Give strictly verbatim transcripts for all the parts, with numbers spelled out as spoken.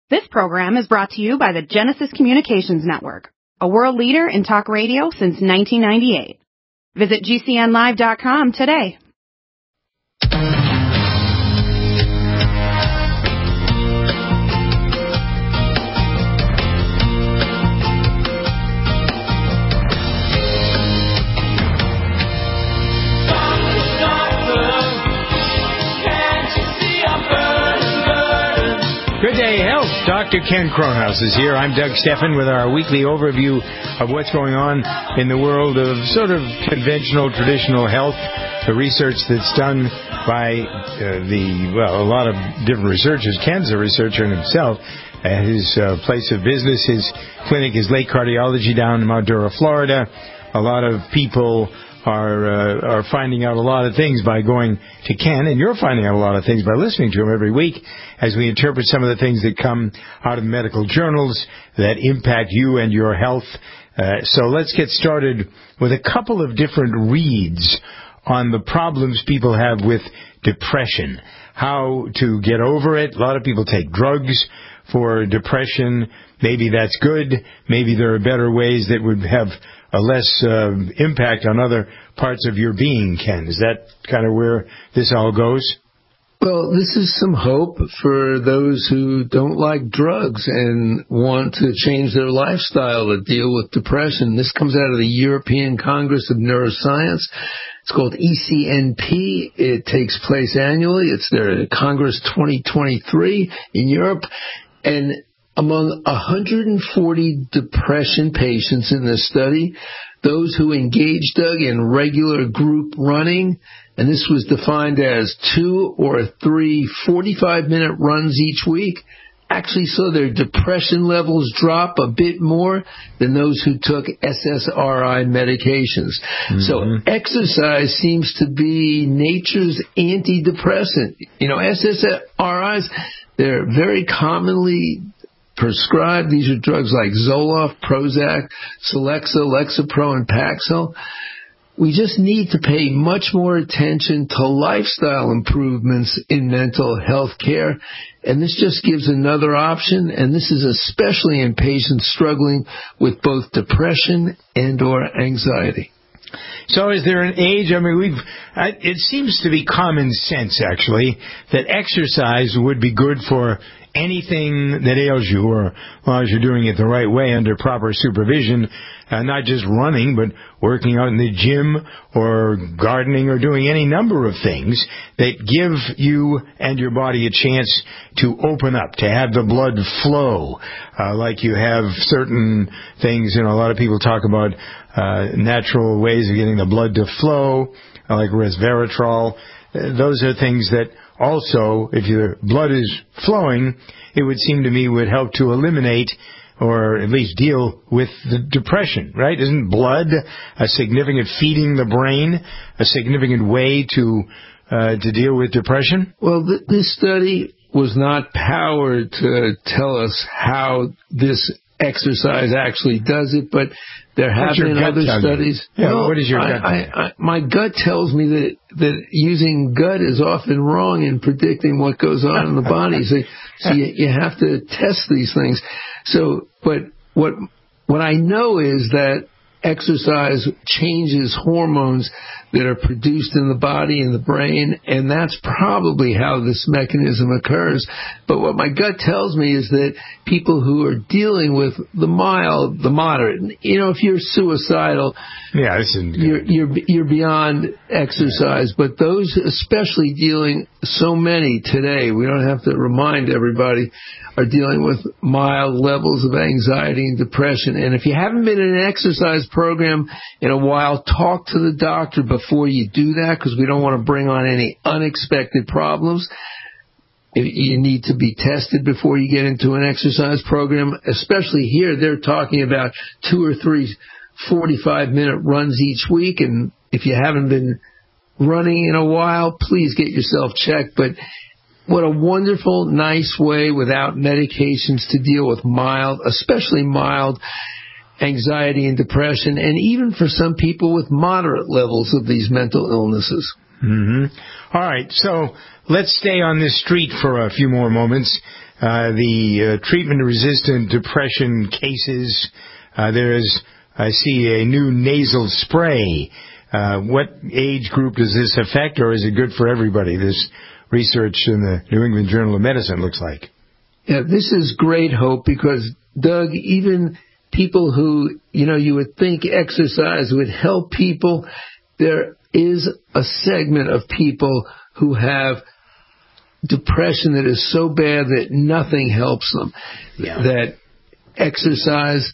This program is brought to you by the Genesis Communications Network, a world leader in talk radio since nineteen ninety-eight. Visit G C N live dot com today. Good day, health. Doctor Ken Kronhaus is here. I'm Doug Steffen with our weekly overview of what's going on in the world of sort of conventional, traditional health. The research that's done by uh, the, well, a lot of different researchers. Ken's a researcher in himself at his uh, place of business. His clinic is Lake Cardiology down in Mount Dora, Florida. A lot of people are uh, are finding out a lot of things by going to Ken, and you're finding out a lot of things by listening to him every week as we interpret some of the things that come out of medical journals that impact you and your health. Uh, so let's get started with a couple of different reads on the problems people have with depression, how to get over it. A lot of people take drugs for depression. Maybe that's good. Maybe there are better ways that would have a less uh, impact on other parts of your being, Ken. Is that kind of where this all goes? Well, this is some hope for those who don't like drugs and want to change their lifestyle to deal with depression. This comes out of the European Congress of Neuroscience. It's called E C N P. It takes place annually. It's their Congress twenty twenty-three in Europe. And among one hundred forty depression patients in this study, those who engaged, Doug, in regular group running, and this was defined as two or three forty-five minute runs each week, actually saw their depression levels drop a bit more than those who took S S R I medications. Mm-hmm. So exercise seems to be nature's antidepressant. You know, S S R Is, they're very commonly prescribed. These are drugs like Zoloft, Prozac, Celexa, Lexapro, and Paxil. We just need to pay much more attention to lifestyle improvements in mental health care, and this just gives another option, and this is especially in patients struggling with both depression and or anxiety. So is there an age? I mean, we've. I, it seems to be common sense, actually, that exercise would be good for anything that ails you, or as long as you're doing it the right way under proper supervision, uh, not just running, but working out in the gym or gardening or doing any number of things that give you and your body a chance to open up, to have the blood flow, uh, like you have certain things. You know, a lot of people talk about uh, natural ways of getting the blood to flow, uh, like resveratrol. Uh, those are things that also, if your blood is flowing, it would seem to me would help to eliminate or at least deal with the depression, right? Isn't blood a significant, feeding the brain, a significant way to uh, to deal with depression? Well, th- this study was not powered to tell us how this exercise actually does it, but there have What's been other studies. Yeah, well, what is your I, gut? I, I, my gut tells me that that using gut is often wrong in predicting what goes on in the body. So, so you, you have to test these things. So, but what what I know is that exercise changes hormones that are produced in the body and the brain, and that's probably how this mechanism occurs. But what my gut tells me is that people who are dealing with the mild, the moderate, you know, if you're suicidal, yeah, this isn't good. you're you're you're beyond exercise. But those, especially dealing, so many today, we don't have to remind everybody, are dealing with mild levels of anxiety and depression. And if you haven't been in an exercise program in a while, talk to the doctor before you do that, because we don't want to bring on any unexpected problems. You need to be tested before you get into an exercise program. Especially here, they're talking about two or three forty-five minute runs each week. And if you haven't been running in a while, please get yourself checked. But what a wonderful, nice way without medications to deal with mild, especially mild anxiety and depression, and even for some people with moderate levels of these mental illnesses. Mm-hmm. All right, so let's stay on this street for a few more moments. uh, the uh, treatment-resistant depression cases. Uh, there is, I see, a new nasal spray. Uh, what age group does this affect, or is it good for everybody? This research in the New England Journal of Medicine looks like. Yeah, this is great hope because, Doug, even people who, you know, you would think exercise would help people, there is a segment of people who have depression that is so bad that nothing helps them. Yeah. That exercise,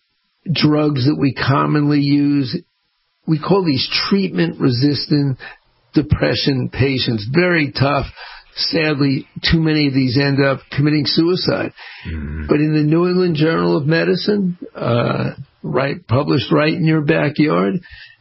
drugs that we commonly use, we call these treatment-resistant depression patients. Very tough. Sadly, too many of these end up committing suicide. Mm-hmm. But in the New England Journal of Medicine, uh, right, published right in your backyard,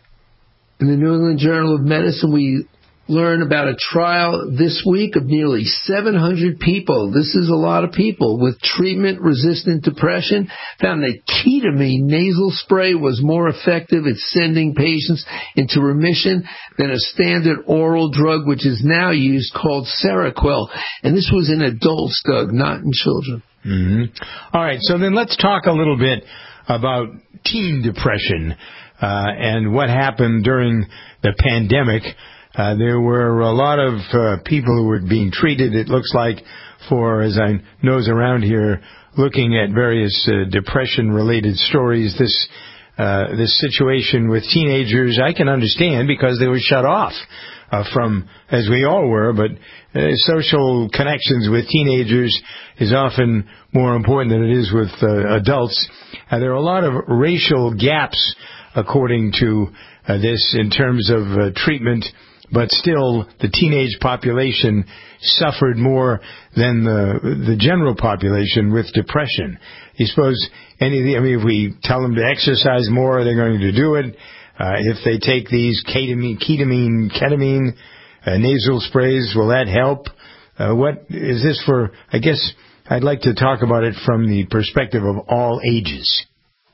in the New England Journal of Medicine, we learn about a trial this week of nearly seven hundred people. This is a lot of people with treatment-resistant depression. Found that ketamine nasal spray was more effective at sending patients into remission than a standard oral drug, which is now used, called Seroquel. And this was in adults, Doug, not in children. Mm-hmm. All right, so then let's talk a little bit about teen depression uh, and what happened during the pandemic. Uh, there were a lot of uh, people who were being treated, it looks like, for, as I nose around here, looking at various uh, depression-related stories. This uh, this situation with teenagers, I can understand because they were shut off uh, from, as we all were, but uh, social connections with teenagers is often more important than it is with uh, adults. Uh, there are a lot of racial gaps, according to uh, this, in terms of uh, treatment. But still, the teenage population suffered more than the the general population with depression. You suppose any of the, I mean, if we tell them to exercise more, they're going to do it. Uh, if they take these ketamine, ketamine, ketamine uh, nasal sprays, will that help? Uh, what is this for? I guess I'd like to talk about it from the perspective of all ages.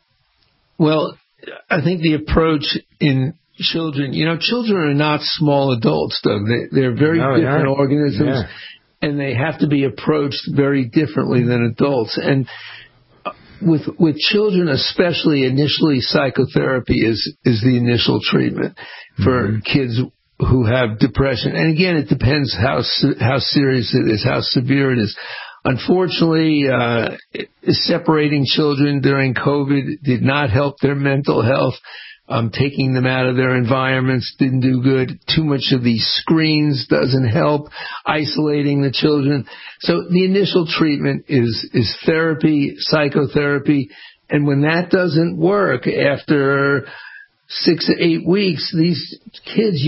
Well, I think the approach in children, you know, children are not small adults, Doug. They, they're very no, different yeah. organisms, yeah. and they have to be approached very differently than adults. And with with children, especially, initially psychotherapy is is the initial treatment for mm-hmm. kids who have depression. And again, it depends how how serious it is, how severe it is. Unfortunately, uh, separating children during COVID did not help their mental health. Um, taking them out of their environments didn't do good. Too much of these screens doesn't help. Isolating the children. So the initial treatment is, is therapy, psychotherapy. And when that doesn't work, after six to eight weeks, these kids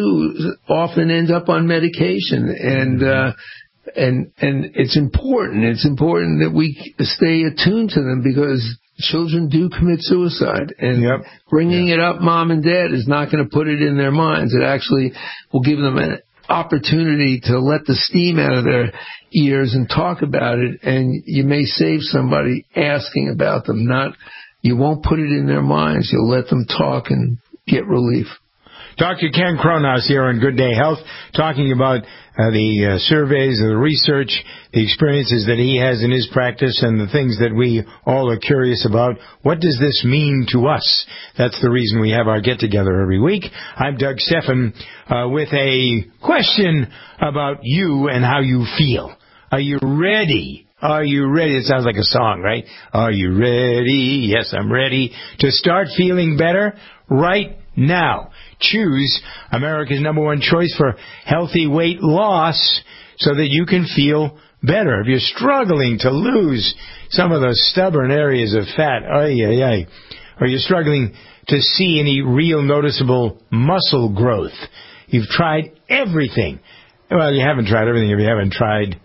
do often end up on medication. And, uh, and, and it's important. It's important that we stay attuned to them because children do commit suicide, and yep. bringing yep. it up, mom and dad, is not going to put it in their minds. It actually will give them an opportunity to let the steam out of their ears and talk about it, and you may save somebody asking about them. Not, you won't put it in their minds. You'll let them talk and get relief. Doctor Ken Kronhaus here on Good Day Health, talking about uh, the uh, surveys, the research, the experiences that he has in his practice, and the things that we all are curious about. What does this mean to us? That's the reason we have our get-together every week. I'm Doug Steffen uh, with a question about you and how you feel. Are you ready? Are you ready? It sounds like a song, right? Are you ready? Yes, I'm ready to start feeling better right now. Choose America's number one choice for healthy weight loss so that you can feel better. If you're struggling to lose some of those stubborn areas of fat, ay, ay, ay, or you're struggling to see any real noticeable muscle growth, you've tried everything. Well, you haven't tried everything if you haven't tried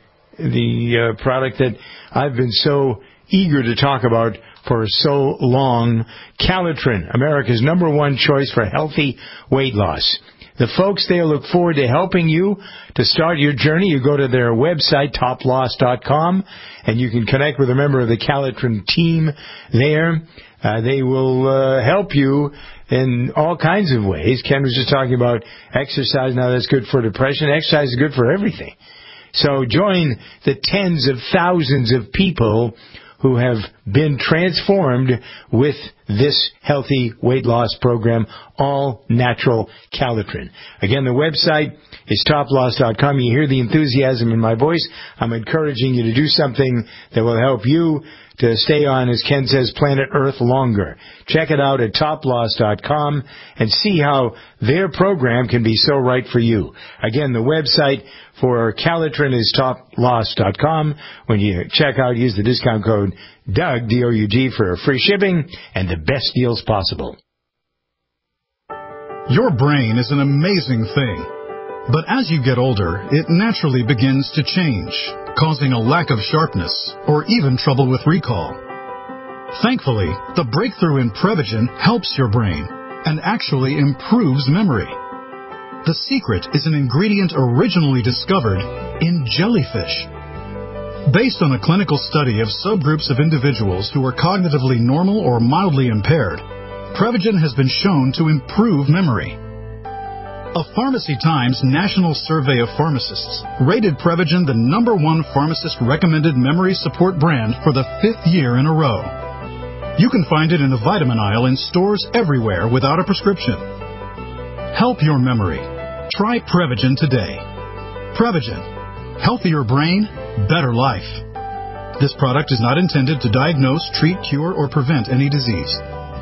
the uh, product that I've been so eager to talk about for so long, Calitrin, America's number one choice for healthy weight loss. The folks there look forward to helping you to start your journey. You go to their website, top loss dot com, and you can connect with a member of the Calitrin team there. Uh, they will uh, help you in all kinds of ways. Ken was just talking about exercise. Now, that's good for depression. Exercise is good for everything. So join the tens of thousands of people who have been transformed with this healthy weight loss program, all natural Calitrin. Again, the website is top loss dot com. You hear the enthusiasm in my voice. I'm encouraging you to do something that will help you to stay on, as Ken says, planet Earth longer. Check it out at top loss dot com and see how their program can be so right for you. Again, the website for Calitrin is top loss dot com. When you check out, use the discount code Doug, D O U G, for free shipping and the best deals possible. Your brain is an amazing thing. But as you get older, it naturally begins to change, causing a lack of sharpness or even trouble with recall. Thankfully, the breakthrough in Prevagen helps your brain and actually improves memory. The secret is an ingredient originally discovered in jellyfish. Based on a clinical study of subgroups of individuals who are cognitively normal or mildly impaired, Prevagen has been shown to improve memory. A Pharmacy Times national survey of pharmacists rated Prevagen the number one pharmacist-recommended memory support brand for the fifth year in a row. You can find it in the vitamin aisle in stores everywhere without a prescription. Help your memory. Try Prevagen today. Prevagen. Healthier brain, better life. This product is not intended to diagnose, treat, cure, or prevent any disease.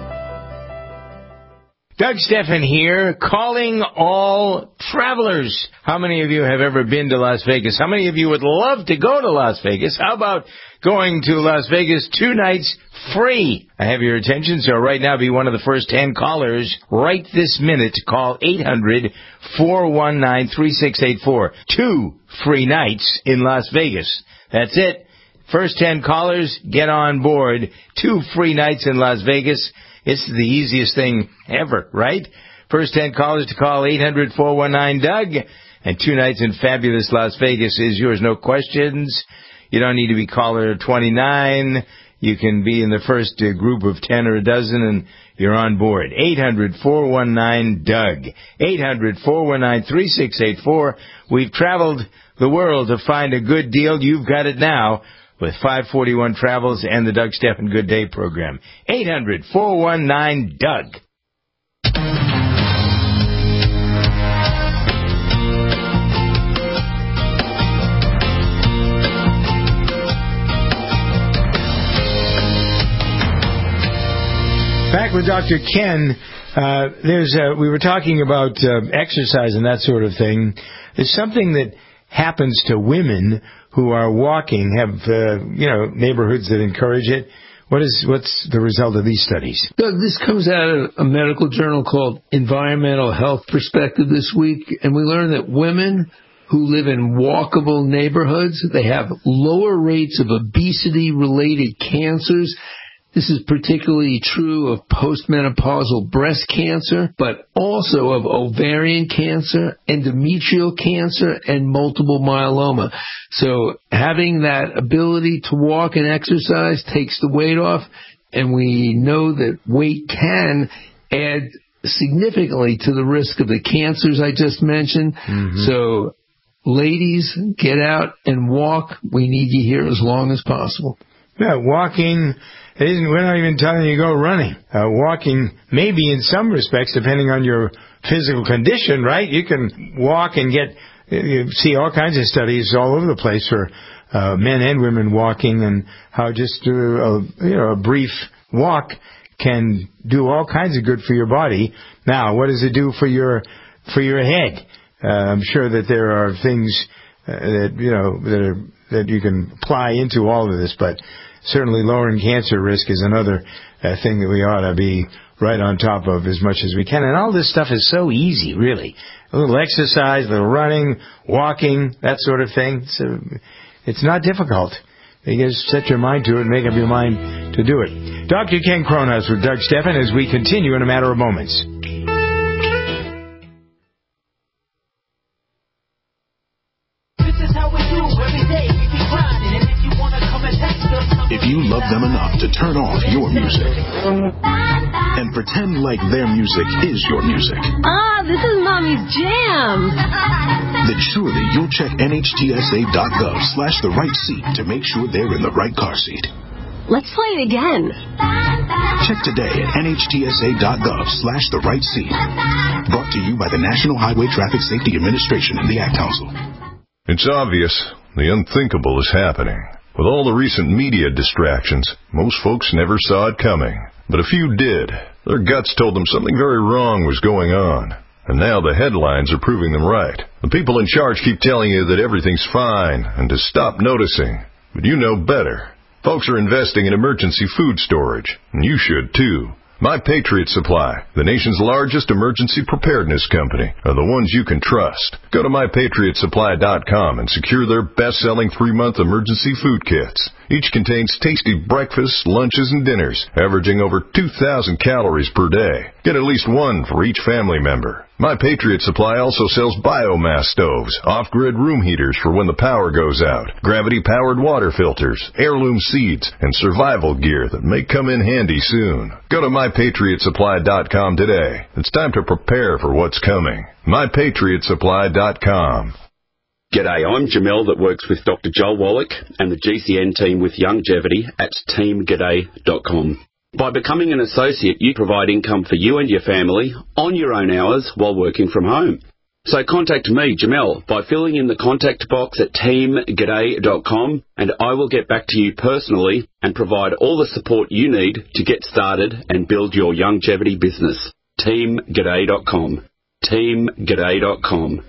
Doug Steffen here, calling all travelers. How many of you have ever been to Las Vegas? How many of you would love to go to Las Vegas? How about going to Las Vegas two nights free? I have your attention, so right now be one of the first ten callers right this minute. Call eight hundred, four one nine, three six eight four. Two free nights in Las Vegas. That's it. First ten callers, get on board. Two free nights in Las Vegas. It's the easiest thing ever, right? First ten callers to call eight hundred, four one nine, Doug. And two nights in fabulous Las Vegas is yours. No questions. You don't need to be caller twenty-nine. You can be in the first uh, group of ten or a dozen, and you're on board. eight hundred, four one nine, Doug. eight hundred, four one nine, three six eight four. We've traveled the world to find a good deal. You've got it now with five forty-one Travels and the Doug Steffen Good Day program. eight hundred, four one nine, Doug. Back with Doctor Ken. Uh, there's uh, we were talking about uh, exercise and that sort of thing. There's something that happens to women who are walking, have, uh, you know, neighborhoods that encourage it. What is, what's the result of these studies? Doug, this comes out of a medical journal called Environmental Health Perspective this week, and we learned that women who live in walkable neighborhoods, they have lower rates of obesity-related cancers. This is particularly true of postmenopausal breast cancer, but also of ovarian cancer, endometrial cancer, and multiple myeloma. So having that ability to walk and exercise takes the weight off, and we know that weight can add significantly to the risk of the cancers I just mentioned. Mm-hmm. So ladies, get out and walk. We need you here as long as possible. Yeah, walking... It isn't, we're not even telling you to go running. Uh, walking, maybe in some respects, depending on your physical condition, right? You can walk and get, you see all kinds of studies all over the place for uh, men and women walking, and how just uh, a, you know, a brief walk can do all kinds of good for your body. Now, what does it do for your for your head? Uh, I'm sure that there are things uh, that you know that are, that you can apply into all of this, but certainly lowering cancer risk is another uh, thing that we ought to be right on top of as much as we can. And all this stuff is so easy, really. A little exercise, a little running, walking, that sort of thing. It's, a, it's not difficult. You just set your mind to it and make up your mind to do it. Doctor Ken Cronhaus with Doug Steffen as we continue in a matter of moments. This is how we do every day. We be grinding, and if you want to come and text us, you love them enough to turn off your music and pretend like their music is your music. Ah, this is Mommy's jam. Then surely you'll check N H T S A dot gov slash the right seat to make sure they're in the right car seat. Let's play it again. Check today at N H T S A dot gov slash the right seat. Brought to you by the National Highway Traffic Safety Administration and the Ad Council. It's obvious the unthinkable is happening. With all the recent media distractions, most folks never saw it coming. But a few did. Their guts told them something very wrong was going on. And now the headlines are proving them right. The people in charge keep telling you that everything's fine and to stop noticing. But you know better. Folks are investing in emergency food storage, and you should too. My Patriot Supply, the nation's largest emergency preparedness company, are the ones you can trust. Go to my patriot supply dot com and secure their best-selling three-month emergency food kits. Each contains tasty breakfasts, lunches, and dinners, averaging over two thousand calories per day. Get at least one for each family member. My Patriot Supply also sells biomass stoves, off-grid room heaters for when the power goes out, gravity-powered water filters, heirloom seeds, and survival gear that may come in handy soon. Go to my patriot supply dot com today. It's time to prepare for what's coming. my patriot supply dot com. G'day, I'm Jamel that works with Doctor Joel Wallach and the G C N team with Longevity at team g'day dot com. By becoming an associate, you provide income for you and your family on your own hours while working from home. So contact me, Jamel, by filling in the contact box at team g'day dot com, and I will get back to you personally and provide all the support you need to get started and build your longevity business. team g'day dot com. team g'day dot com.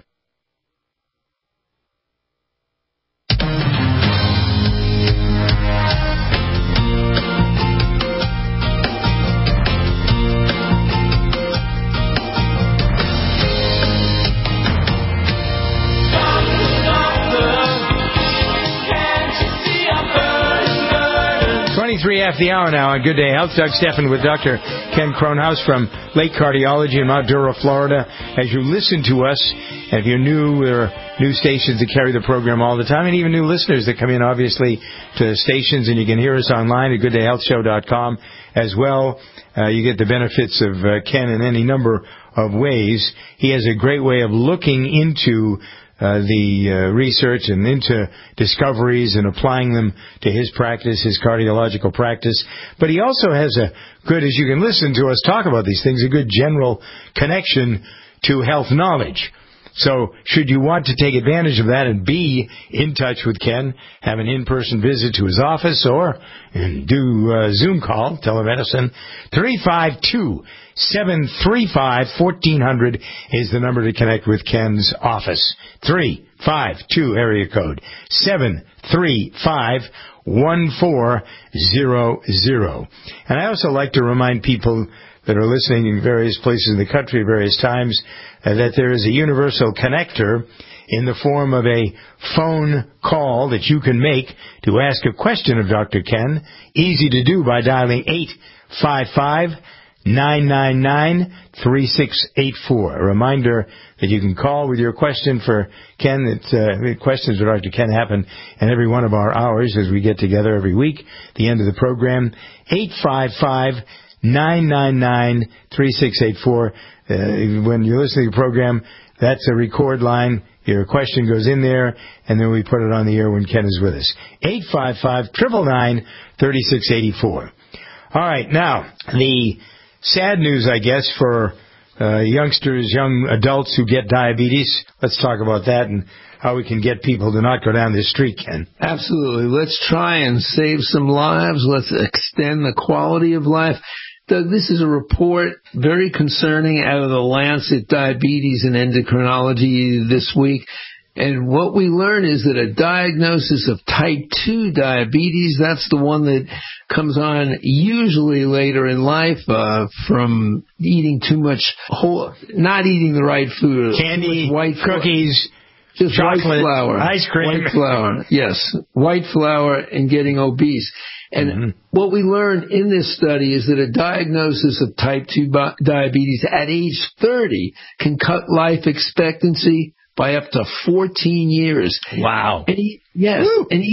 twenty-three after the hour now on Good Day Health. Doug Steffen with Doctor Ken Kronhaus from Lake Cardiology in Mount Dura, Florida. As you listen to us, and if you're new, there are new stations that carry the program all the time, and even new listeners that come in, obviously, to the stations, and you can hear us online at good day health show dot com as well. Uh, you get the benefits of uh, Ken in any number of ways. He has a great way of looking into Uh, the uh, research and into discoveries and applying them to his practice, his cardiological practice. But he also has a good, as you can listen to us talk about these things, a good general connection to health knowledge. So should you want to take advantage of that and be in touch with Ken, have an in-person visit to his office or and do a Zoom call, telemedicine, three five two, seven three five, one four zero zero is the number to connect with Ken's office. three five two area code, seven three five, one four zero zero. And I also like to remind people that are listening in various places in the country, various times, uh, that there is a universal connector in the form of a phone call that you can make to ask a question of Doctor Ken. Easy to do by dialing eight five five, nine nine nine, three six eight four. A reminder that you can call with your question for Ken. That uh, questions for Doctor Ken happen in every one of our hours as we get together every week. At the end of the program, eight five five, nine nine nine, three six eight four. Uh, when you're listening to the program, that's a record line. Your question goes in there, and then we put it on the air when Ken is with us. eight five five, nine nine nine, three six eight four. All right, now, the sad news, I guess, for uh, youngsters, young adults who get diabetes. Let's talk about that and how we can get people to not go down this street, Ken. Absolutely. Let's try and save some lives. Let's extend the quality of life. Doug, this is a report very concerning out of the Lancet Diabetes and Endocrinology this week. And what we learn is that a diagnosis of type two diabetes, that's the one that comes on usually later in life uh, from eating too much, whole, not eating the right food. Candy, white cookies, just chocolate, white flour. ice cream. White flour, yes. White flour and getting obese. And mm-hmm. what we learned in this study is that a diagnosis of type two diabetes at age thirty can cut life expectancy by up to fourteen years. Wow. And he, yes. Woo. And even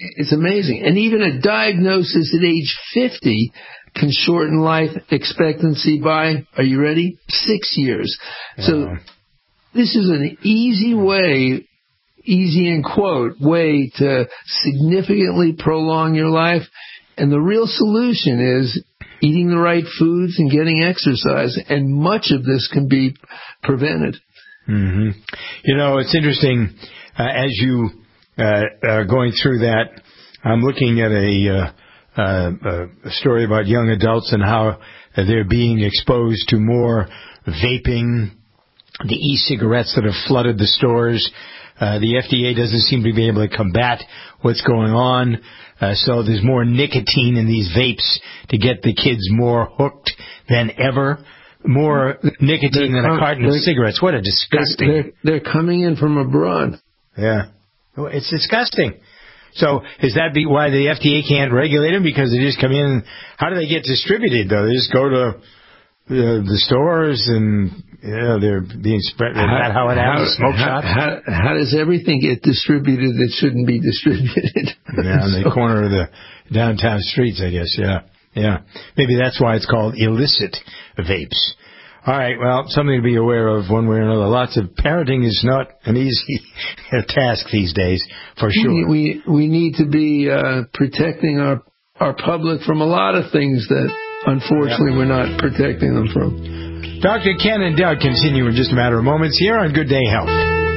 It's amazing. And even a diagnosis at age fifty can shorten life expectancy by, are you ready? Six years. Wow. So this is an easy way, easy in quote, way to significantly prolong your life. And the real solution is eating the right foods and getting exercise. And much of this can be prevented. Mm-hmm. You know, it's interesting, uh, as you uh, are going through that, I'm looking at a, uh, uh, a story about young adults and how they're being exposed to more vaping, the e-cigarettes that have flooded the stores. Uh, the F D A doesn't seem to be able to combat what's going on. Uh, so there's more nicotine in these vapes to get the kids more hooked than ever. More nicotine they're than a carton of cigarettes. What a disgusting... They're, they're coming in from abroad. Yeah. It's disgusting. So is that be why the F D A can't regulate them? Because they just come in. How do they get distributed, though? They just go to uh, the stores and, you know, they're being spread. Is that how it happens? Smoke how, shops? How, how does everything get distributed that shouldn't be distributed? Yeah, on the so. corner of the downtown streets, I guess, yeah. Yeah. Maybe that's why it's called illicit vapes. All right, well, something to be aware of one way or another. Lots of parenting is not an easy task these days, for sure. We we need to be uh, protecting our, our public from a lot of things that, unfortunately, yeah. we're not protecting them from. Doctor Ken and Doug continue in just a matter of moments here on Good Day Health.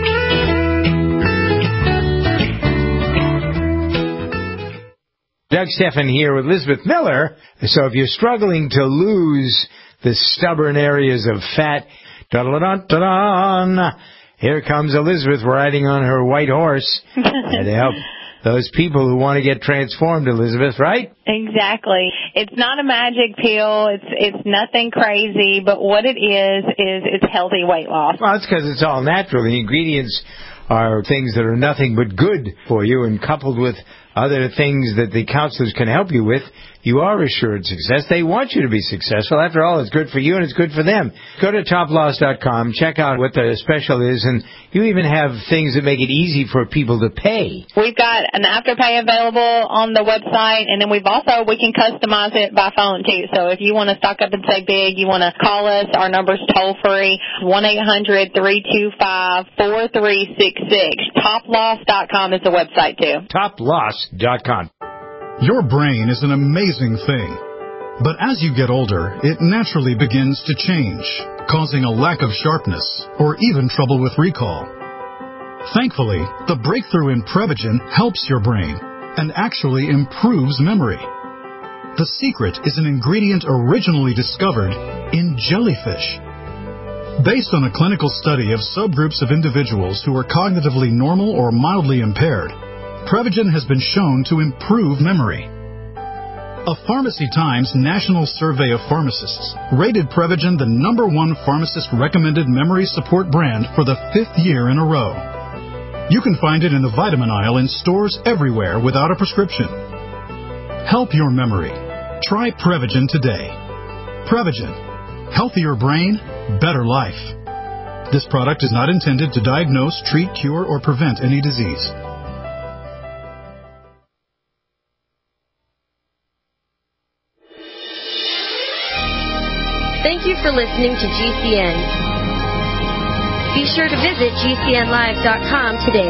Doug Stephan here with Elizabeth Miller. So if you're struggling to lose the stubborn areas of fat, da-da-da-da-da, here comes Elizabeth riding on her white horse to help those people who want to get transformed, Elizabeth, right? Exactly. It's not a magic pill. It's it's nothing crazy, but what it is, is it's healthy weight loss. Well, it's because it's all natural. The ingredients are things that are nothing but good for you, and coupled with other things that the counselors can help you with, you are assured success. They want you to be successful. After all, it's good for you and it's good for them. Go to top loss dot com, check out what the special is, and you even have things that make it easy for people to pay. We've got an Afterpay available on the website, and then we've also, we can customize it by phone too. So if you want to stock up and say big, you want to call us, our number's toll free, one eight hundred three two five four three six six. top loss dot com is the website too. top loss dot com. Your brain is an amazing thing. But as you get older, it naturally begins to change, causing a lack of sharpness or even trouble with recall. Thankfully, the breakthrough in Prevagen helps your brain and actually improves memory. The secret is an ingredient originally discovered in jellyfish. Based on a clinical study of subgroups of individuals who are cognitively normal or mildly impaired, Prevagen has been shown to improve memory. A Pharmacy Times national survey of pharmacists rated Prevagen the number one pharmacist-recommended memory support brand for the fifth year in a row. You can find it in the vitamin aisle in stores everywhere without a prescription. Help your memory. Try Prevagen today. Prevagen. Healthier brain, better life. This product is not intended to diagnose, treat, cure, or prevent any disease. Thank you for listening to G C N. Be sure to visit G C N live dot com today.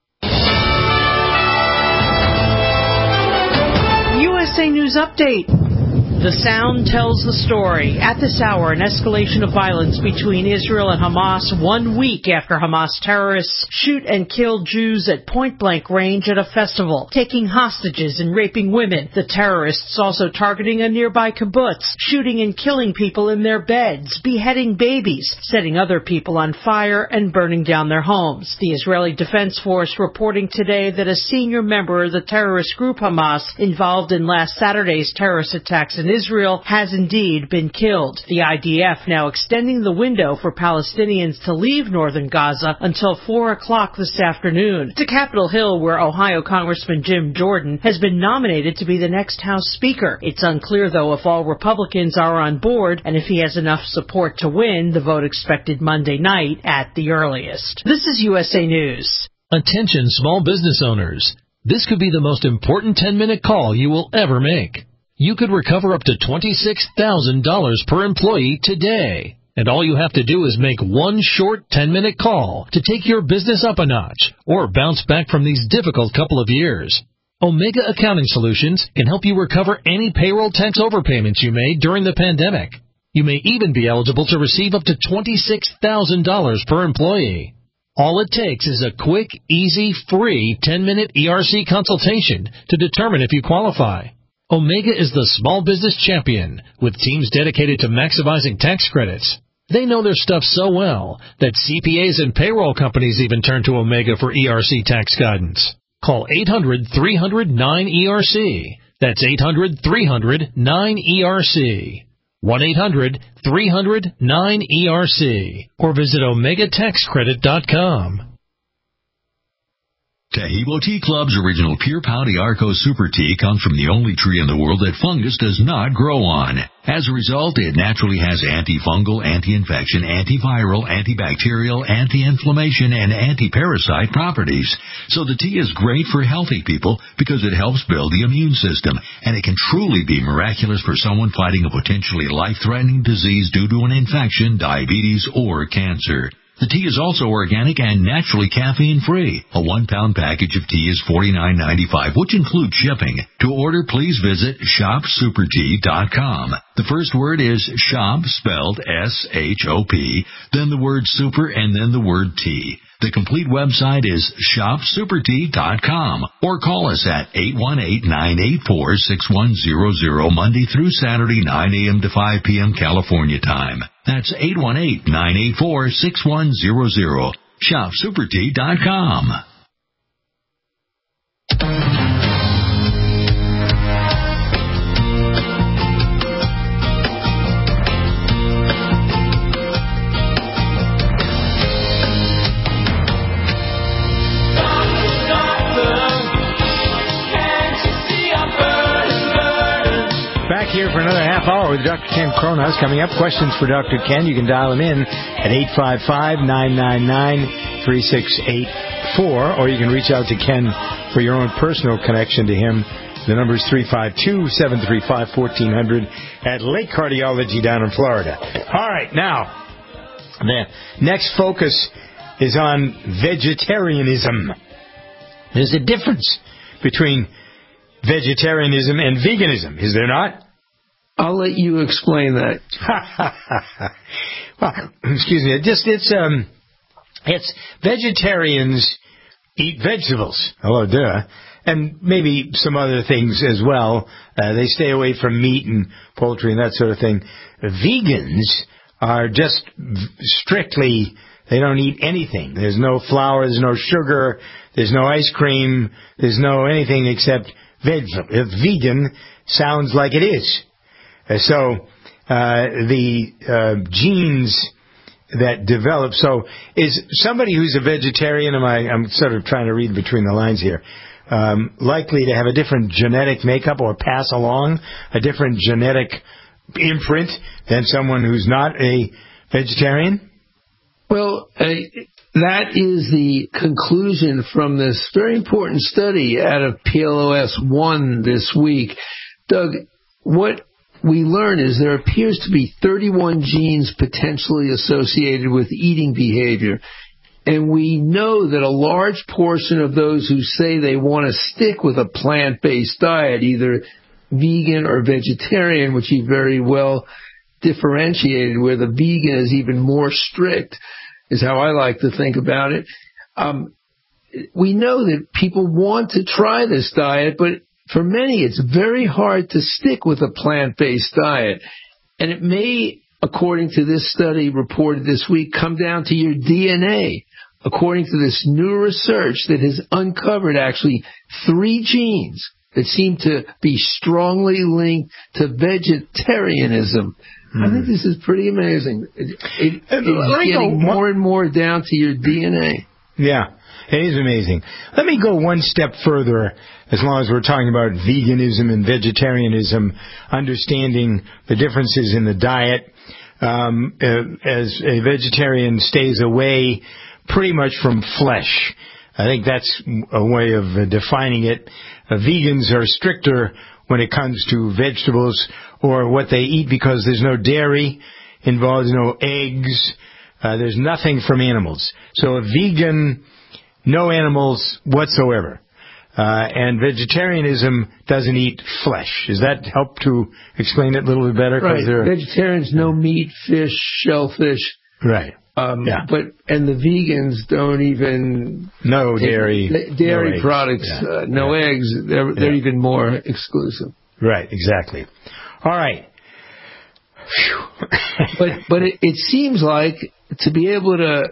U S A News Update. The sound tells the story. At this hour, an escalation of violence between Israel and Hamas one week after Hamas terrorists shoot and kill Jews at point-blank range at a festival, taking hostages and raping women. The terrorists also targeting a nearby kibbutz, shooting and killing people in their beds, beheading babies, setting other people on fire, and burning down their homes. The Israeli Defense Force reporting today that a senior member of the terrorist group Hamas involved in last Saturday's terrorist attacks in Israel has indeed been killed. The I D F now extending the window for Palestinians to leave northern Gaza until four o'clock this afternoon. To Capitol Hill, where Ohio Congressman Jim Jordan has been nominated to be the next House Speaker. It's unclear, though, if all Republicans are on board and if he has enough support to win, the vote expected Monday night at the earliest. This is U S A News. Attention small business owners. This could be the most important ten-minute call you will ever make. You could recover up to twenty-six thousand dollars per employee today. And all you have to do is make one short ten-minute call to take your business up a notch or bounce back from these difficult couple of years. Omega Accounting Solutions can help you recover any payroll tax overpayments you made during the pandemic. You may even be eligible to receive up to twenty-six thousand dollars per employee. All it takes is a quick, easy, free ten-minute E R C consultation to determine if you qualify. Omega is the small business champion with teams dedicated to maximizing tax credits. They know their stuff so well that C P As and payroll companies even turn to Omega for E R C tax guidance. Call eight hundred, three hundred, nine E R C. That's eight hundred, three hundred, nine E R C. one eight hundred, three hundred, nine E R C. Or visit omega tax credit dot com. Taheebo Tea Club's original Pure Pau d'Arco Super Tea comes from the only tree in the world that fungus does not grow on. As a result, it naturally has antifungal, anti-infection, antiviral, antibacterial, anti-inflammation, and anti-parasite properties. So the tea is great for healthy people because it helps build the immune system, and it can truly be miraculous for someone fighting a potentially life-threatening disease due to an infection, diabetes, or cancer. The tea is also organic and naturally caffeine-free. A one-pound package of tea is forty-nine ninety-five, which includes shipping. To order, please visit shop super tea dot com. The first word is shop, spelled S H O P, then the word super, and then the word tea. The complete website is shop super tea dot com, or call us at eight one eight, nine eight four, six one zero zero Monday through Saturday, nine a.m. to five p.m. California time. That's eight one eight, nine eight four, six one zero zero. shop super tea dot com. Back here for another half hour with Doctor Ken Kronos. Coming up, questions for Doctor Ken. You can dial him in at eight five five, nine nine nine, three six eight four, or you can reach out to Ken for your own personal connection to him. The number is three five two, seven three five, one four zero zero at Lake Cardiology down in Florida. All right, now, the next focus is on vegetarianism. There's a difference between vegetarianism and veganism, is there not? I'll let you explain that. Well, excuse me. It just it's um, it's vegetarians eat vegetables. Hello, duh, and maybe some other things as well. Uh, they stay away from meat and poultry and that sort of thing. Vegans are just strictly. They don't eat anything. There's no flour. There's no sugar. There's no ice cream. There's no anything except vegetable. If vegan sounds like it is. Uh, so uh, the uh, genes that develop. So is somebody who's a vegetarian, am I, I'm sort of trying to read between the lines here, um, likely to have a different genetic makeup or pass along a different genetic imprint than someone who's not a vegetarian? Well, uh, that is the conclusion from this very important study out of P L O S one this week. Doug, what we learn is there appears to be thirty-one genes potentially associated with eating behavior. And we know that a large portion of those who say they want to stick with a plant-based diet, either vegan or vegetarian, which he very well differentiated, where the vegan is even more strict, is how I like to think about it. Um, we know that people want to try this diet, but for many, it's very hard to stick with a plant-based diet. And it may, according to this study reported this week, come down to your D N A. According to this new research that has uncovered actually three genes that seem to be strongly linked to vegetarianism. Mm. I think this is pretty amazing. It, it, it's getting more and more down to your D N A. Yeah. It is amazing. Let me go one step further, as long as we're talking about veganism and vegetarianism, understanding the differences in the diet. Um, uh, as a vegetarian stays away pretty much from flesh. I think that's a way of uh, defining it. Uh, vegans are stricter when it comes to vegetables or what they eat because there's no dairy involved, there's no eggs, uh, there's nothing from animals. So a vegan, no animals whatsoever. Uh, and vegetarianism doesn't eat flesh. Does that help to explain it a little bit better? Right. Vegetarians, no meat, fish, shellfish. Right. Um, yeah. But and the vegans don't even no dairy, dairy no products, yeah. uh, no yeah. eggs. They're they're yeah. even more exclusive. Right. Exactly. All right. but but it, it seems like to be able to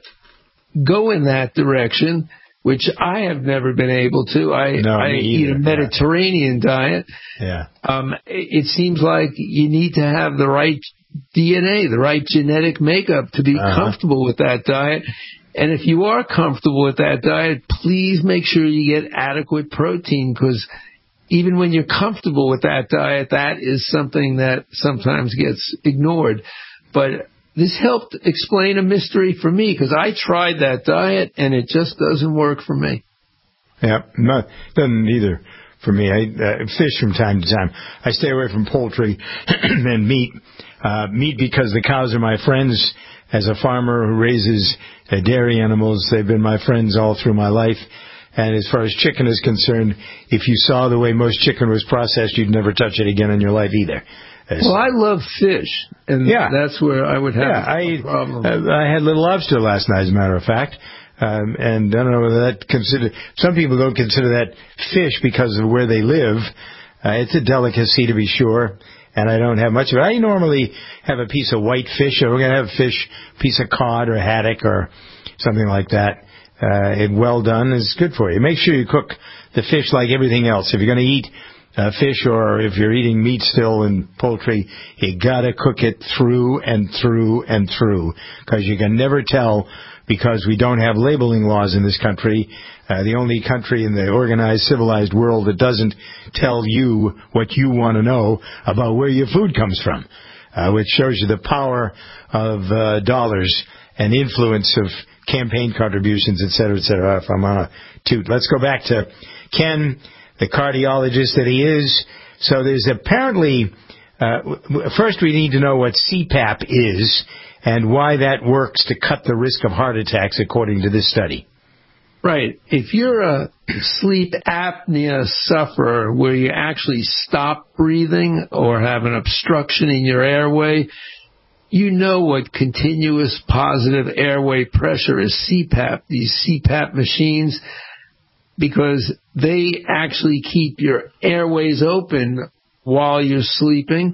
go in that direction, which I have never been able to. I, no, I eat a Mediterranean yeah. diet. Yeah. Um, it, it seems like you need to have the right D N A, the right genetic makeup to be uh-huh. comfortable with that diet. And if you are comfortable with that diet, please make sure you get adequate protein, because even when you're comfortable with that diet, that is something that sometimes gets ignored. But this helped explain a mystery for me, because I tried that diet and it just doesn't work for me. Yeah, no, doesn't either for me. I uh, fish from time to time. I stay away from poultry and meat. Uh, meat because the cows are my friends. As a farmer who raises uh, dairy animals, they've been my friends all through my life. And as far as chicken is concerned, if you saw the way most chicken was processed, you'd never touch it again in your life either. As well, I love fish, and yeah. that's where I would have yeah, a I, problem. I had little lobster last night, as a matter of fact. Um, and I don't know whether that consider. Some people don't consider that fish because of where they live. Uh, it's a delicacy, to be sure, and I don't have much of it. I normally have a piece of white fish. Or we're going to have a fish, piece of cod or haddock or something like that. Uh, it well done is good for you. Make sure you cook the fish like everything else. If you're going to eat uh, fish, or if you're eating meat still and poultry, you got to cook it through and through and through, because you can never tell. Because we don't have labeling laws in this country, uh, the only country in the organized, civilized world that doesn't tell you what you want to know about where your food comes from, uh, which shows you the power of uh, dollars and influence of campaign contributions, et cetera, et cetera. If I'm on a toot. Let's go back to Ken, the cardiologist that he is. So there's apparently, uh, first we need to know what C PAP is, and why that works to cut the risk of heart attacks, according to this study. Right. If you're a sleep apnea sufferer where you actually stop breathing or have an obstruction in your airway, you know what continuous positive airway pressure is. C PAP, these C PAP machines, because they actually keep your airways open while you're sleeping.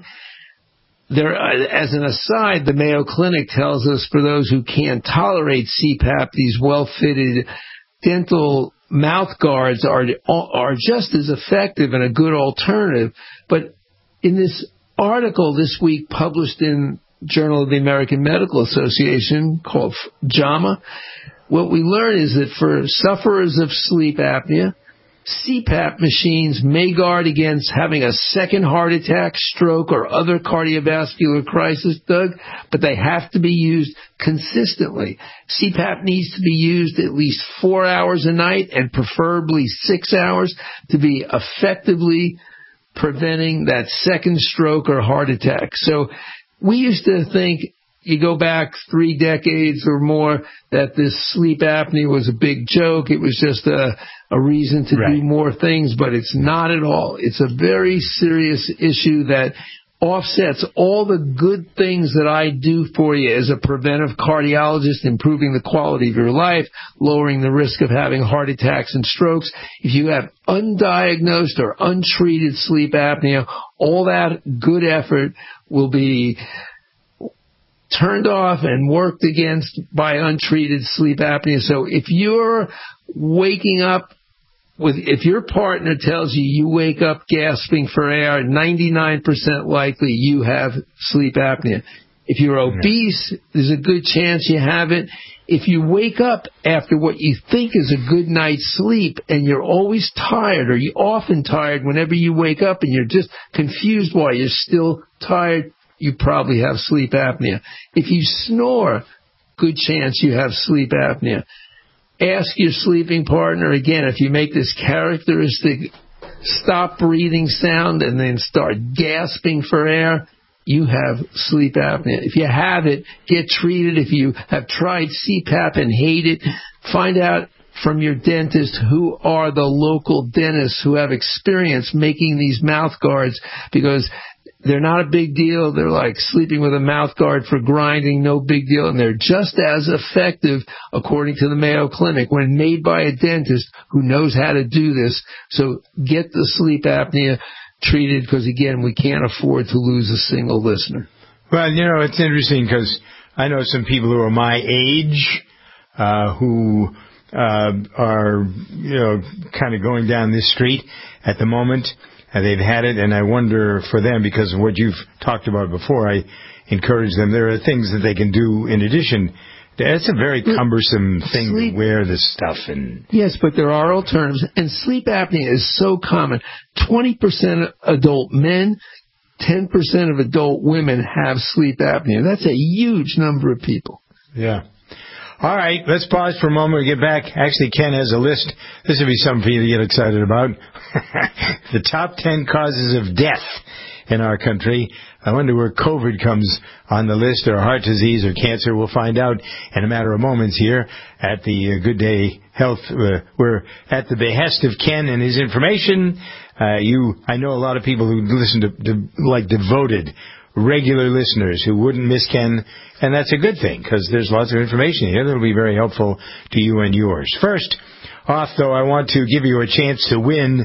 There, as an aside, the Mayo Clinic tells us for those who can't tolerate C PAP, these well-fitted dental mouth guards are are just as effective and a good alternative. But in this article this week published in Journal of the American Medical Association called JAMA, what we learn is that for sufferers of sleep apnea, C PAP machines may guard against having a second heart attack, stroke, or other cardiovascular crisis, Doug, but they have to be used consistently. C PAP needs to be used at least four hours a night and preferably six hours to be effectively preventing that second stroke or heart attack. So we used to think, you go back three decades or more, that this sleep apnea was a big joke. It was just a, a reason to right. do more things, but it's not at all. It's a very serious issue that offsets all the good things that I do for you as a preventive cardiologist, improving the quality of your life, lowering the risk of having heart attacks and strokes. If you have undiagnosed or untreated sleep apnea, all that good effort will be turned off and worked against by untreated sleep apnea. So if you're waking up with, if your partner tells you you wake up gasping for air, ninety-nine percent likely you have sleep apnea. If you're obese, there's a good chance you have it. If you wake up after what you think is a good night's sleep and you're always tired, or you're often tired whenever you wake up and you're just confused why you're still tired, you probably have sleep apnea. If you snore, good chance you have sleep apnea. ask your sleeping partner, again, if you make this characteristic stop breathing sound and then start gasping for air, you have sleep apnea. If you have it, get treated. If you have tried C PAP and hate it, find out from your dentist who are the local dentists who have experience making these mouth guards, because they're not a big deal. They're like sleeping with a mouth guard for grinding, no big deal. And they're just as effective, according to the Mayo Clinic, when made by a dentist who knows how to do this. So get the sleep apnea treated, because, again, we can't afford to lose a single listener. Well, you know, it's interesting because I know some people who are my age uh, who uh, are, you know, kind of going down this street at the moment. Uh, they've had it, and I wonder for them, because of what you've talked about before, I encourage them. There are things that they can do in addition. It's a very cumbersome thing sleep. to wear this stuff. And yes, but there are alternatives, and sleep apnea is so common. twenty percent adult men, ten percent of adult women have sleep apnea. That's a huge number of people. Yeah. All right, let's pause for a moment and get back. Actually, Ken has a list. This would be something for you to get excited about. The top ten causes of death in our country. I wonder where COVID comes on the list, or heart disease, or cancer. We'll find out in a matter of moments here at the uh, Good Day Health. Uh, we're at the behest of Ken and his information. Uh, you, I know a lot of people who listen to, to like devoted regular listeners who wouldn't miss Ken, and that's a good thing, because there's lots of information here that will be very helpful to you and yours. First off, though, I want to give you a chance to win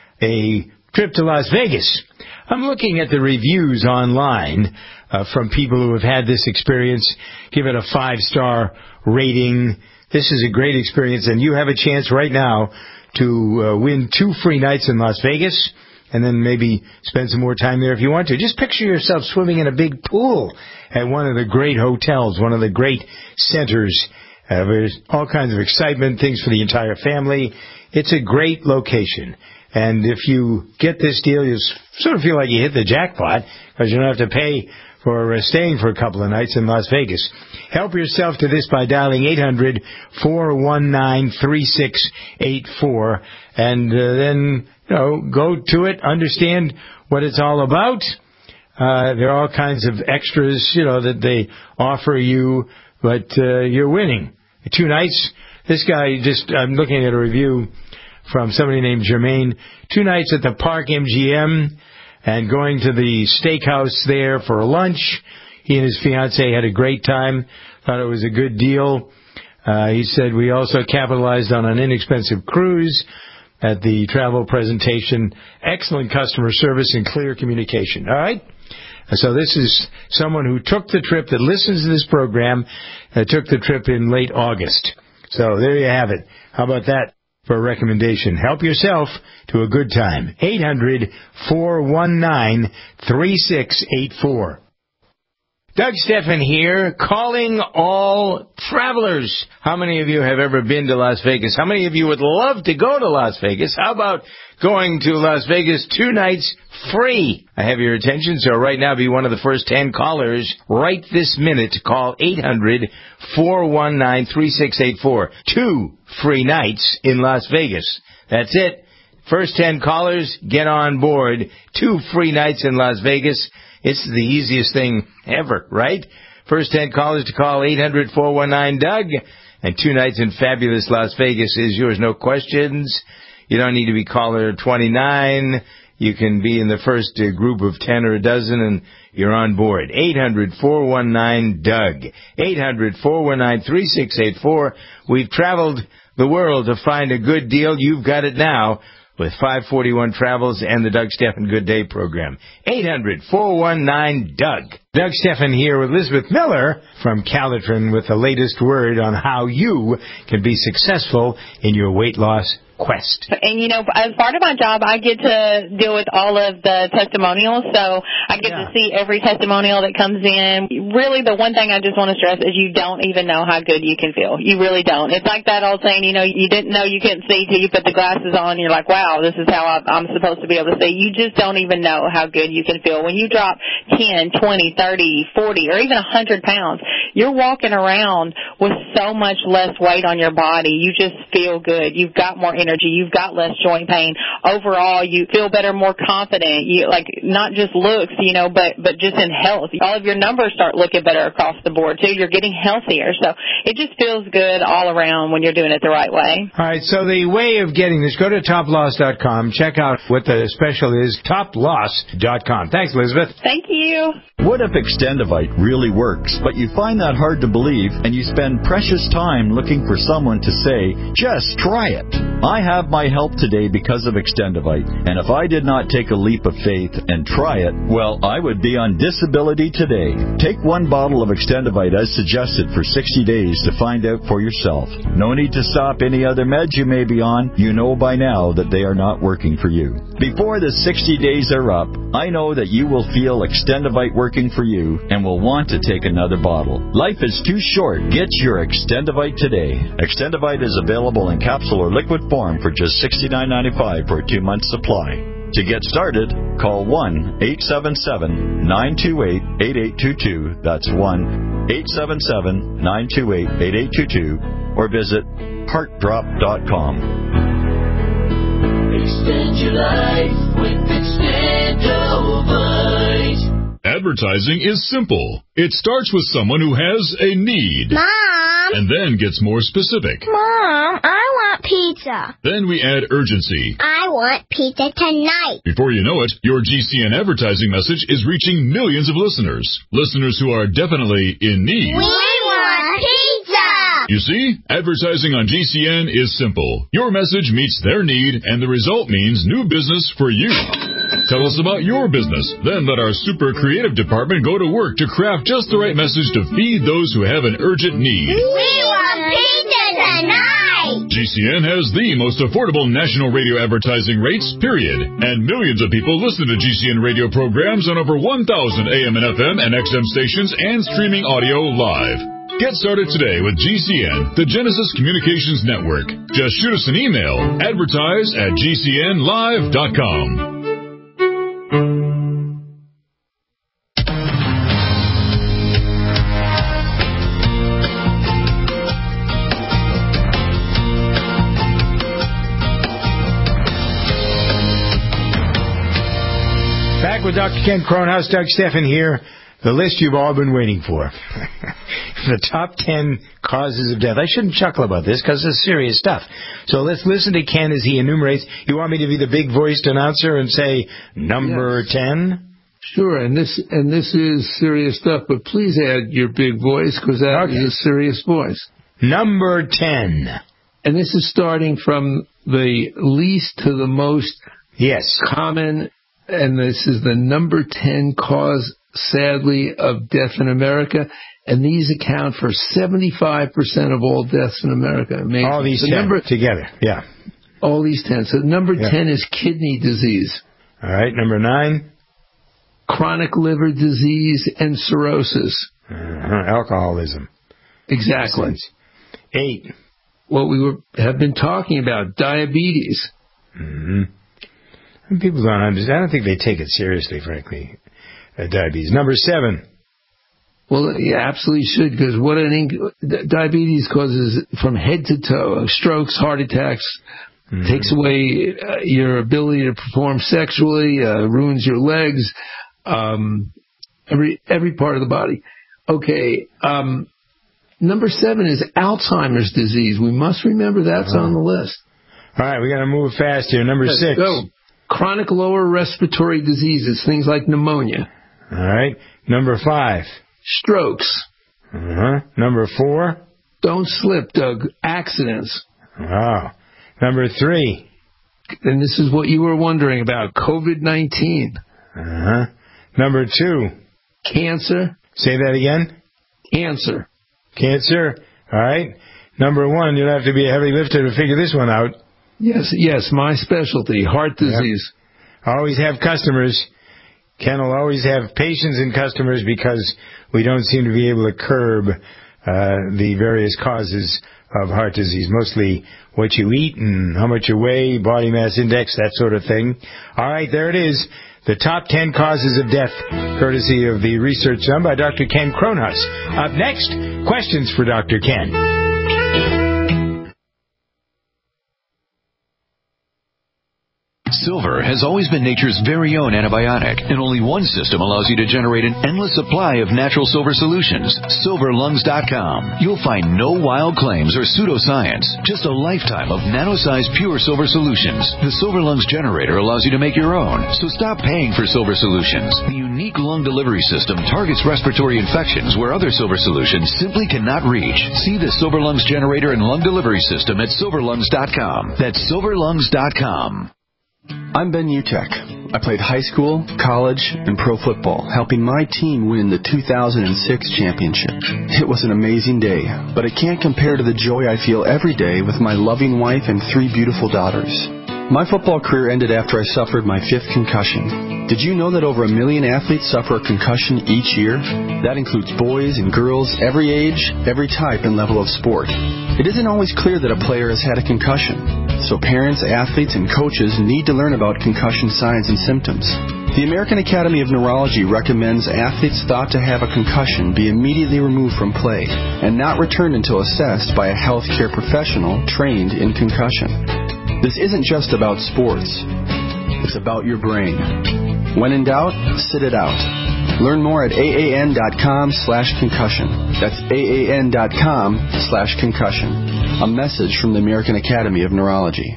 a trip to Las Vegas. I'm looking at the reviews online uh, from people who have had this experience. Give it a five-star rating. This is a great experience, and you have a chance right now to uh, win two free nights in Las Vegas, and then maybe spend some more time there if you want to. Just picture yourself swimming in a big pool at one of the great hotels, one of the great centers. Uh, there's all kinds of excitement, things for the entire family. It's a great location. And if you get this deal, you sort of feel like you hit the jackpot, because you don't have to pay for uh, staying for a couple of nights in Las Vegas. Help yourself to this by dialing eight hundred, four one nine, three six eight four, and uh, then, you know, go to it, understand what it's all about. Uh, there are all kinds of extras, you know, that they offer you, but uh, you're winning. Two nights. This guy just, I'm looking at a review from somebody named Jermaine. Two nights at the Park M G M and going to the steakhouse there for lunch. He and his fiancée had a great time. Thought it was a good deal. Uh, he said we also capitalized on an inexpensive cruise at the travel presentation. Excellent customer service and clear communication. All right? So this is someone who took the trip, that listens to this program, uh, took the trip in late August. So there you have it. How about that for a recommendation? Help yourself to a good time. eight hundred, four one nine, three six eight four. Doug Steffen here, calling all travelers. How many of you have ever been to Las Vegas? How many of you would love to go to Las Vegas? How about going to Las Vegas two nights free? I have your attention, so right now be one of the first ten callers right this minute to call eight hundred, four one nine, three six eight four. Two free nights in Las Vegas. That's it. First ten callers, get on board. Two free nights in Las Vegas. It's the easiest thing ever, right? First ten callers to call eight hundred, four one nine, Doug. And two nights in fabulous Las Vegas is yours, no questions. You don't need to be caller twenty-nine. You can be in the first uh, group of ten or a dozen, and you're on board. eight hundred, four one nine, Doug. eight hundred, four one nine, three six eight four. We've traveled the world to find a good deal. You've got it now with five forty-one Travels and the Doug Steffen Good Day program. eight hundred, four one nine, Doug. Doug Steffen here with Elizabeth Miller from Calitrin with the latest word on how you can be successful in your weight loss quest. And, you know, as part of my job, I get to deal with all of the testimonials, so I get yeah. to see every testimonial that comes in. Really, the one thing I just want to stress is you don't even know how good you can feel. You really don't. It's like that old saying, you know, you didn't know you couldn't see till you put the glasses on, and you're like, wow, this is how I'm supposed to be able to see. You just don't even know how good you can feel. When you drop ten, twenty, thirty, forty, or even one hundred pounds, you're walking around with so much less weight on your body. You just feel good. You've got more energy. You've got less joint pain. Overall, you feel better, more confident. You like not just looks, you know, but but just in health. All of your numbers start looking better across the board too. You're getting healthier. So it just feels good all around when you're doing it the right way. All right, so the way of getting this, go to top loss dot com. Check out what the special is, top loss dot com. Thanks, Elizabeth. Thank you. What if Extendivite really works, but you find that hard to believe and you spend precious time looking for someone to say, just try it? I have my help today because of Extendivite, and if I did not take a leap of faith and try it, well, I would be on disability today. Take one bottle of Extendivite as suggested for sixty days to find out for yourself. No need to stop any other meds you may be on. You know by now that they are not working for you. Before the sixty days are up, I know that you will feel Extendivite working for you and will want to take another bottle. Life is too short. Get your Extendivite today. Extendivite is available in capsule or liquid form for just sixty-nine ninety-five for a two-month supply. To get started, call one eight seven seven, nine two eight, eight eight two two. That's one eight seven seven, nine two eight, eight eight two two. Or visit heart drop dot com. Extend your life with Extendivite. Advertising is simple. It starts with someone who has a need. Mom! And then gets more specific. Mom, I want pizza. Then we add urgency. I want pizza tonight. Before you know it, your G C N advertising message is reaching millions of listeners. Listeners who are definitely in need. We want pizza! You see, advertising on G C N is simple. Your message meets their need, and the result means new business for you. Tell us about your business. Then let our super creative department go to work to craft just the right message to feed those who have an urgent need. We want pizza tonight! G C N has the most affordable national radio advertising rates, period. And millions of people listen to G C N radio programs on over one thousand A M and F M and X M stations and streaming audio live. Get started today with G C N, the Genesis Communications Network. Just shoot us an email, advertise at G C N live dot com. Back with Doctor Ken Cronhaus, Doug Steffen here. The list you've all been waiting for. The top ten causes of death. I shouldn't chuckle about this because it's serious stuff. So let's listen to Ken as he enumerates. You want me to be the big-voiced announcer and say number yes. ten? Sure, and this and this is serious stuff, but please add your big voice because that okay. is a serious voice. Number ten. And this is starting from the least to the most yes. common, and this is the number ten cause, sadly, of death in America, and these account for seventy-five percent of all deaths in America. Amazing. All these the ten number, together, yeah. All these ten. So number yeah. ten is kidney disease. All right, number nine? Chronic liver disease and cirrhosis. Uh-huh. Alcoholism. Exactly. Eight. What we were, have been talking about, diabetes. Mm-hmm. And people don't understand. I don't think they take it seriously, frankly. Uh, diabetes. Number seven. Well, you absolutely should, because what an inc- diabetes causes from head to toe, strokes, heart attacks, mm-hmm. takes away uh, your ability to perform sexually, uh, ruins your legs, um, every every part of the body. Okay, um, number seven is Alzheimer's disease. We must remember that's oh. on the list. All right, we got to move fast here. Number Let's six. Go. Chronic lower respiratory diseases, things like pneumonia. All right. Number five. Strokes. Uh-huh. Number four. Don't slip, Doug. Accidents. Wow. Number three. And this is what you were wondering about, covid nineteen. Uh-huh. Number two. Cancer. Say that again. Cancer. Cancer. All right. Number one, you'll have to be a heavy lifter to figure this one out. Yes, yes, my specialty, heart disease. Yep. Always have customers. Ken will always have patients and customers because we don't seem to be able to curb uh, the various causes of heart disease, mostly what you eat and how much you weigh, body mass index, that sort of thing. All right, there it is. The top ten causes of death, courtesy of the research done by Doctor Ken Kronhaus. Up next, questions for Doctor Ken. Silver has always been nature's very own antibiotic, and only one system allows you to generate an endless supply of natural silver solutions. silver lungs dot com. You'll find no wild claims or pseudoscience, just a lifetime of nano-sized pure silver solutions. The Silver Lungs generator allows you to make your own, so stop paying for silver solutions. The unique lung delivery system targets respiratory infections where other silver solutions simply cannot reach. See the Silver Lungs generator and lung delivery system at silver lungs dot com. That's silver lungs dot com. I'm Ben Utek. I played high school, college, and pro football, helping my team win the two thousand six championship. It was an amazing day, but it can't compare to the joy I feel every day with my loving wife and three beautiful daughters. My football career ended after I suffered my fifth concussion. Did you know that over a million athletes suffer a concussion each year? That includes boys and girls, every age, every type and level of sport. It isn't always clear that a player has had a concussion, so parents, athletes, and coaches need to learn about concussion signs and symptoms. The American Academy of Neurology recommends athletes thought to have a concussion be immediately removed from play and not returned until assessed by a healthcare professional trained in concussion. This isn't just about sports. It's about your brain. When in doubt, sit it out. Learn more at aan.com slash concussion. That's aan.com slash concussion. A message from the American Academy of Neurology.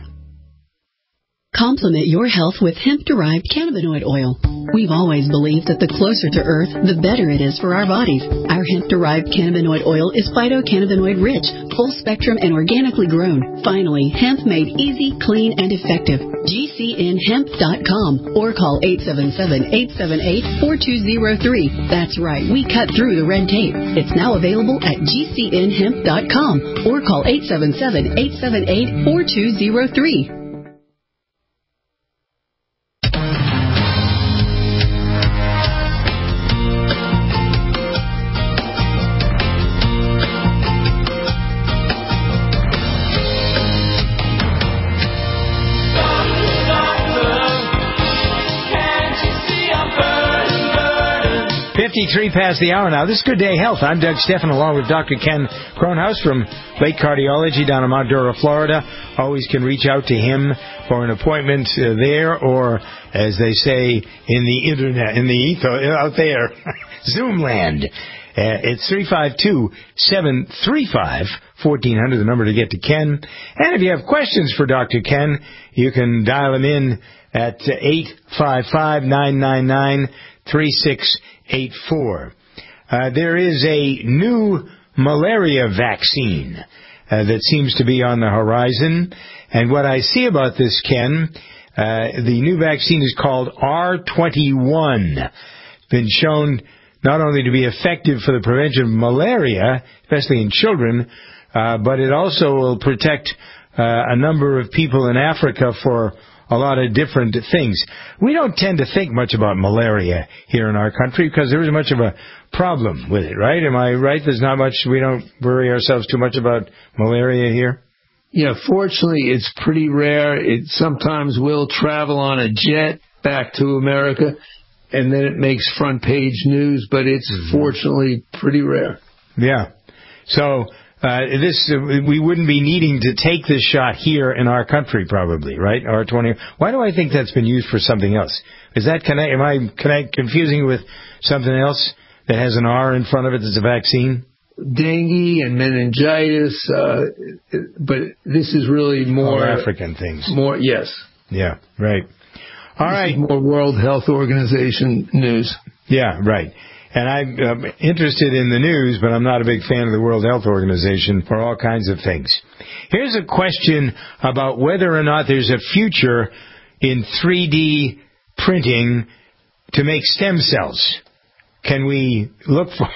Complement your health with hemp-derived cannabinoid oil. We've always believed that the closer to Earth, the better it is for our bodies. Our hemp-derived cannabinoid oil is phytocannabinoid-rich, full-spectrum, and organically grown. Finally, hemp made easy, clean, and effective. G C N hemp dot com or call eight seven seven, eight seven eight, four two zero three. That's right, we cut through the red tape. It's now available at G C N hemp dot com or call eight seven seven, eight seven eight, four two zero three. fifty-three past the hour now. This is Good Day Health. I'm Doug Steffen along with Doctor Ken Kronhaus from Lake Cardiology down in Mount Dora, Florida. Always can reach out to him for an appointment uh, there, or as they say in the internet, in the ether, out there, Zoomland. Uh, it's three five two, seven three five, one four zero zero, the number to get to Ken. And if you have questions for Doctor Ken, you can dial him in at eight five five, nine nine nine, three six eight four. Uh, there is a new malaria vaccine uh, that seems to be on the horizon. And what I see about this, Ken, uh, the new vaccine is called R twenty-one. It's been shown not only to be effective for the prevention of malaria, especially in children, uh, but it also will protect uh, a number of people in Africa for a lot of different things. We don't tend to think much about malaria here in our country because there isn't much of a problem with it, right? Am I right? There's not much, we don't worry ourselves too much about malaria here? Yeah, fortunately, it's pretty rare. It sometimes will travel on a jet back to America, and then it makes front page news, but it's mm-hmm. fortunately pretty rare. Yeah. So uh, this uh, we wouldn't be needing to take this shot here in our country, probably, right? R twenty. Why do I think that's been used for something else? Is that connect? Am I connect, confusing with something else that has an R in front of it that's a vaccine? Dengue and meningitis, uh, but this is really more All African things. More, yes. Yeah, right. All this right. Is more World Health Organization news. Yeah, right. And I'm uh, interested in the news, but I'm not a big fan of the World Health Organization for all kinds of things. Here's a question about whether or not there's a future in three D printing to make stem cells. Can we look for...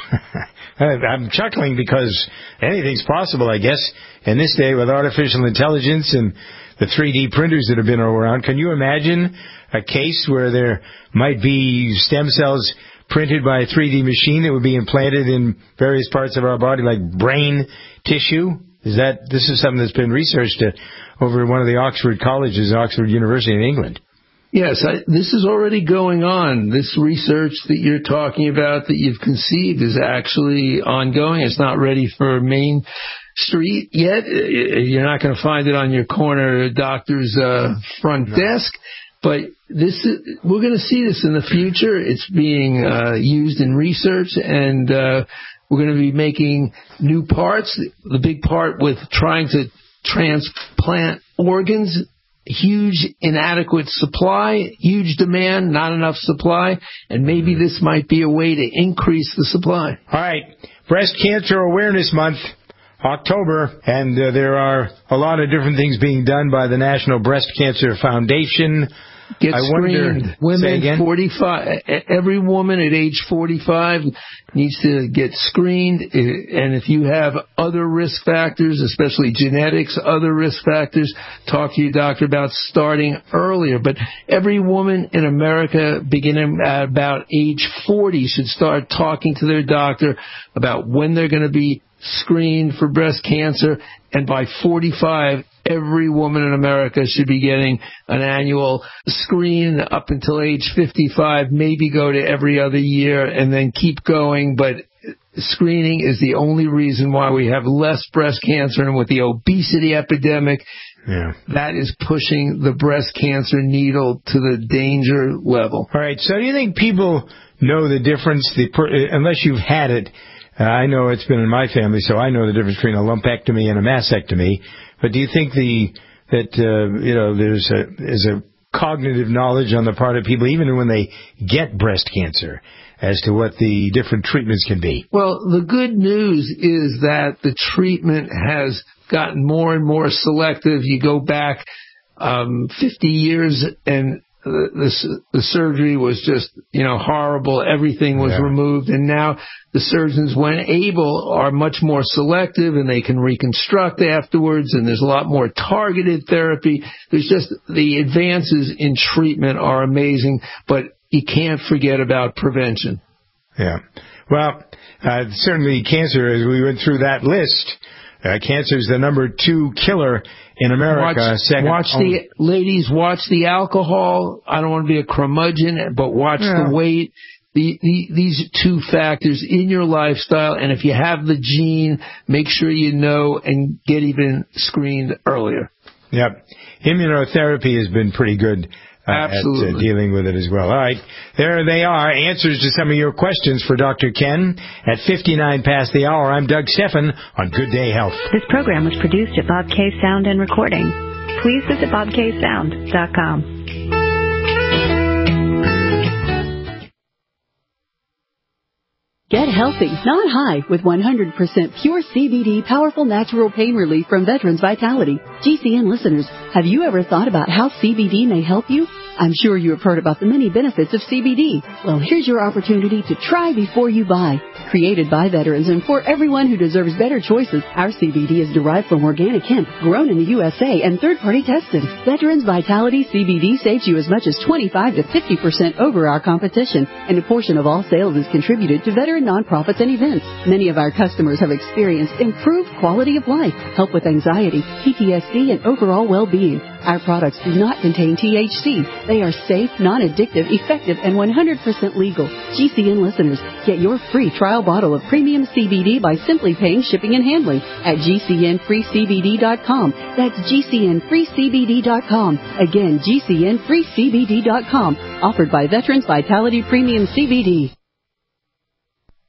I'm chuckling because anything's possible, I guess, in this day with artificial intelligence and the three D printers that have been around. Can you imagine a case where there might be stem cells printed by a three D machine that would be implanted in various parts of our body, like brain tissue? Is that this is something that's been researched at, over at one of the Oxford colleges, Oxford University in England? Yes, I, this is already going on. This research that you're talking about that you've conceived is actually ongoing. It's not ready for Main Street yet. You're not going to find it on your corner doctor's uh, front no. desk. But this is, we're going to see this in the future. It's being uh, used in research, and uh, we're going to be making new parts. The big part with trying to transplant organs, huge inadequate supply, huge demand, not enough supply, and maybe this might be a way to increase the supply. All right, Breast Cancer Awareness Month, October, and uh, there are a lot of different things being done by the National Breast Cancer Foundation. Get I screened. Wonder, Women forty-five. Every woman at age forty-five needs to get screened. And if you have other risk factors, especially genetics, other risk factors, talk to your doctor about starting earlier. But every woman in America, beginning at about age forty, should start talking to their doctor about when they're going to be screened for breast cancer. And by forty-five, every woman in America should be getting an annual screen up until age fifty-five, maybe go to every other year and then keep going. But screening is the only reason why we have less breast cancer. And with the obesity epidemic, yeah. that is pushing the breast cancer needle to the danger level. All right. So do you think people know the difference, the unless you've had it? Uh, I know it's been in my family, so I know the difference between a lumpectomy and a mastectomy. But do you think the that uh, you know there's a there's a cognitive knowledge on the part of people, even when they get breast cancer, as to what the different treatments can be? Well, the good news is that the treatment has gotten more and more selective. You go back um, fifty years and The, the, the surgery was just, you know, horrible. Everything was yeah. removed. And now the surgeons, when able, are much more selective and they can reconstruct afterwards. And there's a lot more targeted therapy. There's just the advances in treatment are amazing, but you can't forget about prevention. Yeah. Well, uh, certainly cancer, as we went through that list, uh, cancer is the number two killer in America. Watch, second watch the ladies. Watch the alcohol. I don't want to be a curmudgeon, but watch yeah. the weight. The, the, these two factors in your lifestyle, and if you have the gene, make sure you know and get even screened earlier. Yep, immunotherapy has been pretty good. Uh, Absolutely. At uh, dealing with it as well. All right, there they are, answers to some of your questions for Doctor Ken at fifty-nine past the hour. I'm Doug Steffen on Good Day Health. This program was produced at Bob K Sound and Recording. Please visit bob k sound dot com. Get healthy, not high, with one hundred percent pure C B D powerful natural pain relief from Veterans Vitality. G C N listeners, have you ever thought about how C B D may help you? I'm sure you have heard about the many benefits of C B D. Well, here's your opportunity to try before you buy. Created by veterans and for everyone who deserves better choices, our C B D is derived from organic hemp, grown in the U S A, and third-party tested. Veterans Vitality C B D saves you as much as twenty-five to fifty percent over our competition, and a portion of all sales is contributed to veteran nonprofits and events. Many of our customers have experienced improved quality of life, help with anxiety, P T S D, and overall well-being. Our products do not contain T H C. They are safe, non-addictive, effective, and one hundred percent legal. G C N listeners, get your free trial bottle of premium C B D by simply paying shipping and handling at G C N free C B D dot com. That's G C N free C B D dot com. Again, G C N free C B D dot com. Offered by Veterans Vitality Premium C B D.